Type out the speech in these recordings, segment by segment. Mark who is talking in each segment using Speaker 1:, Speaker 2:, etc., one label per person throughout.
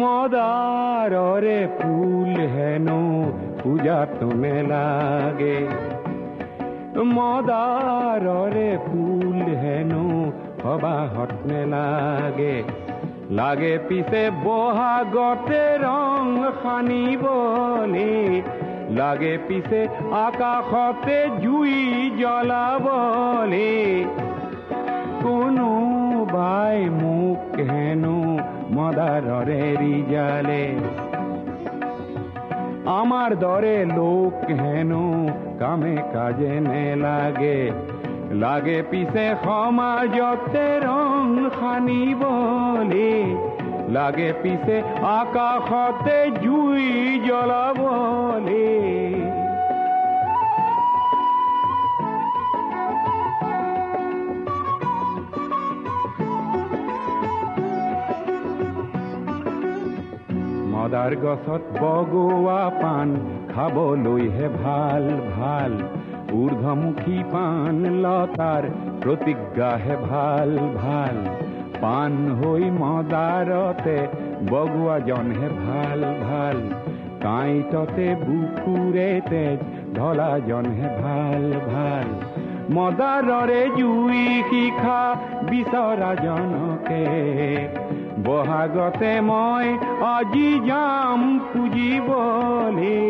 Speaker 1: মদাররে ফুল হেনো পূজা তোনে লাগে মদাররে ফুল হেনো সবাহত নেলাগে লাগে পিছে বহাগতে ৰং সানিবলে লাগে পিছে আকাশতে জুই জ্বলাবলে কোনোবাই মোক হেনো মদাররে রিজালে আমার দরে লোক হেনো কামে কাজে নেলাগে লাগে পিছে সমাজতে রং সানিবলে লাগে পিছে আকাশতে জুই জ্বলাবলে মদার গছত বগোৱা পান খাবলৈহে ভাল ভাল ঊৰ্ধ্বমুখী পান লতাৰ প্ৰতিজ্ঞাহে ভাল ভাল পান হৈ মদাৰতে বগোৱাজনহে ভাল ভাল কাঁইটতে বুকুৰে তেজ ঢলাজনহে ভাল ভাল মদাৰৰে জুই শিখা বিচৰাজনকে বহাগতে মই আজি যাম পুজিবলে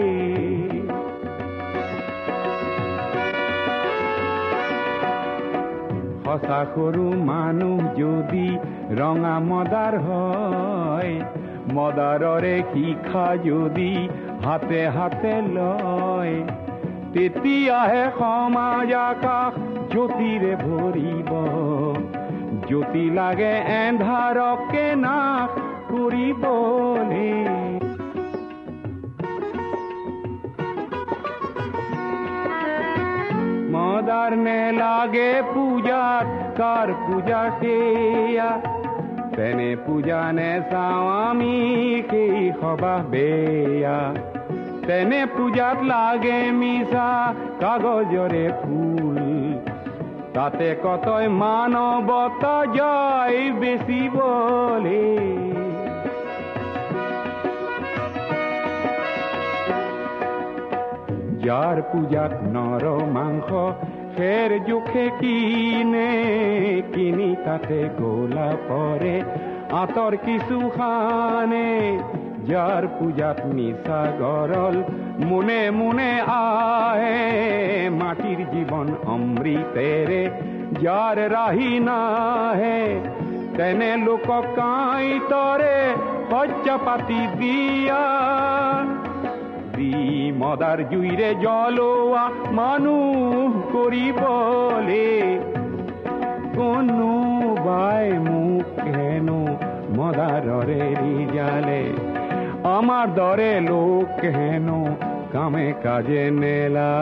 Speaker 1: সঁচা সৰু মানুহ যদি ৰঙা মদাৰ হয় মদাৰৰে শিখা যদি হাতে হাতে লয় তেতিয়াহে সমাজ আকাশ জ্যোতিৰে ভৰিব জ্যোতি লাগে এন্ধাৰকে নাশ কৰিবলে মদার নে লাগে পূজাত কার পূজা সেয়া তেনে পূজা নে চাওঁ আমি সেই সবাহ বেয়া তেনে পূজাত লাগে মিছা কাগজৰে ফুল তাতে কতই মানৱতা যায় বেচিবলে যার পূজাত নৰ মাংস খেৰ জোখে কিনি তাতে গোলা পৰে আঁতৰ কিছু খানে যার পূজাত মিছা গৰল মুনে মুনে আহে মাটিৰ জীৱন অমৃতেৰে যাৰ ৰাহি নাহে তেনে লোকক কাঁইটৰে শয্যা পাতি দিয়া দি মদাৰ জুইৰে জ্বলোৱা মানুহ কৰিবলে কোনোবাই মোক হেনো মদাৰৰে ৰিজালে আমার দরে লোক হেনো কামে কাজে নেলা